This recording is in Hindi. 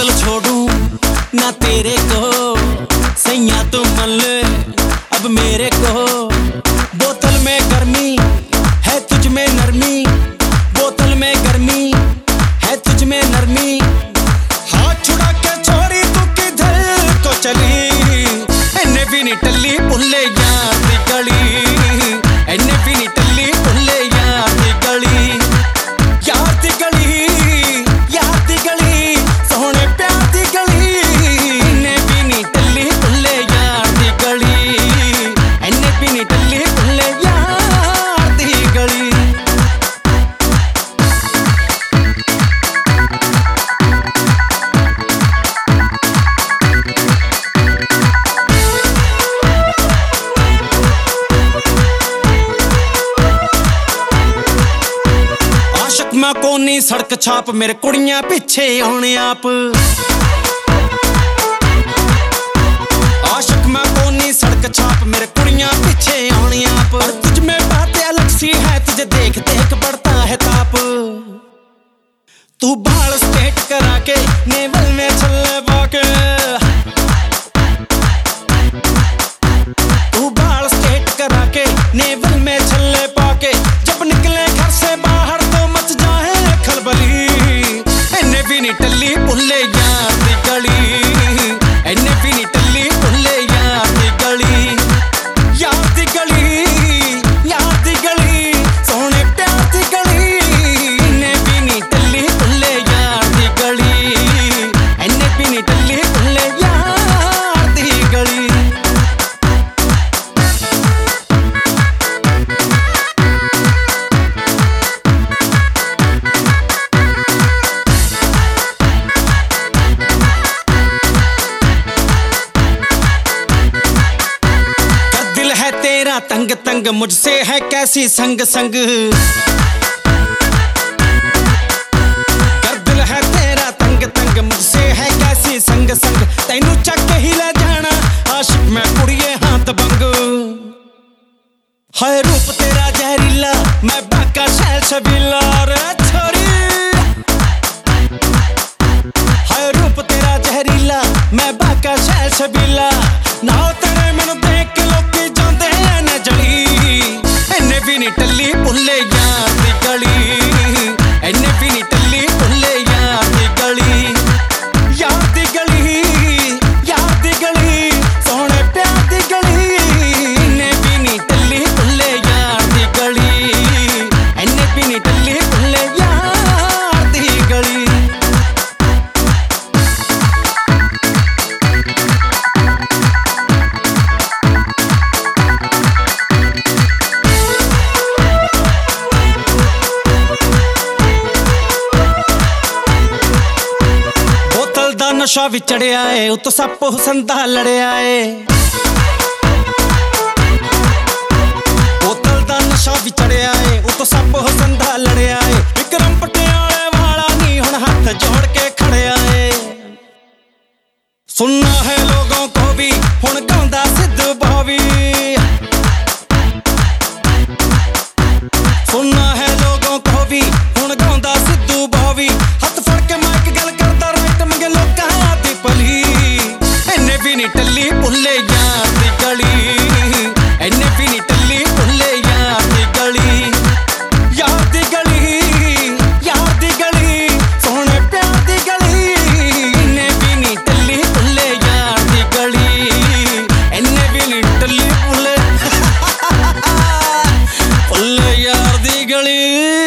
बोतल छोड़ूं ना तेरे को, सैया तू मन ले अब मेरे को। बोतल में गर्मी है तुझ में नरमी, बोतल में गर्मी है तुझ में नरमी। हाथ छुड़ा के छोड़ी तू किधर को चली, इन्हें भी नहीं टल्ली भुल्ले यार दी गली, इन्हें भी नहीं टल्ली भुल्ले यार दी गली। यार दी गली, यार दी गली, सोहने प्यार दी गली, इन्हें भी नहीं टल्ली भुल्ले यार दी गली, इन्हें भी नहीं टल्ली भुल्ले यार दी गली। मैं कोनी सड़क छाप मेरे कुड़ियां पीछे आने आप, आशिक मैं कोनी सड़क छाप मेरे कुड़ियां पीछे आने आप। और तुझ में बातें अलग सी है तुझे देख देख बढ़ता है ताप। तू बाल स्ट्रेट करा के नेवल में छल्ले पाके, तू बाल स्ट्रेट करा के नेवल में छल्ले पाके, जब निकले घर से बाहर इन्हें भी नहीं टल्ली भुल्ले यार दी गली, इन्हें भी नहीं टल्ली भुल्ले यार दी गली। यार दी गली, यार दी गली, सोहने प्यार दी गली, इन्हें भी नहीं टल्ली भुल्ले यार दी गली, इन्हें भी नहीं टल्ली भुल्ले यार दी गली। तंग तंग मुझसे है कैसी संग संग, कर दिल है तेरा तंग तंग मुझसे है कैसी संग संग। तैनू चक ही ले जाना आशिक मैं कुड़िए हाथ बंग, है रूप तेरा जहरीला मैं बाका शैल शबीला रे छोरी। है रूप तेरा जहरीला मैं बाका शैल शबीला, ना तेरे मैनू देख के लोकी जांदे ने जली, इन्हें भी नहीं टल्ली भुल्ले यार दी गली, इन्हें भी नहीं टल्ली भुल्ले यार दी गली। यार दी गली, यार दी गली, सोहने प्यार दी गली, इन्हें भी नहीं टल्ली भुल्ले यार दी गली, इन्हें भी नहीं टल्ली भुल्ले यार दी गली। नशा भी चढ़िया है उतो सप हुसन दा लड़िया है, बोतल दा नशा भी चढ़िया है उतो सप हुसन दा लड़िया है। विक्रम पटियाले वाला नहीं हुण हाथ जोड़ के खड़िया है, सुनना है लोगों को भी हुण गांदा सिद्धू भावी, सुनना है लोगों को भी हुण गांदा सिद्धू भावी। हाथ फड़ के माइक गल करदा राइट मंगे लोकां दी भली, इन्हें भी नहीं टल्ली भुल्ले यार दी गली, इन्हें भी नहीं टल्ली भुल्ले यार दी गली। यार दी गली, यार दी गली, सोहने प्यार दी गली, इन्हें भी नहीं टल्ली भुल्ले यार दी गली, इन्हें भी नहीं टल्ली भुल्ले भुल्ले यार दी गली।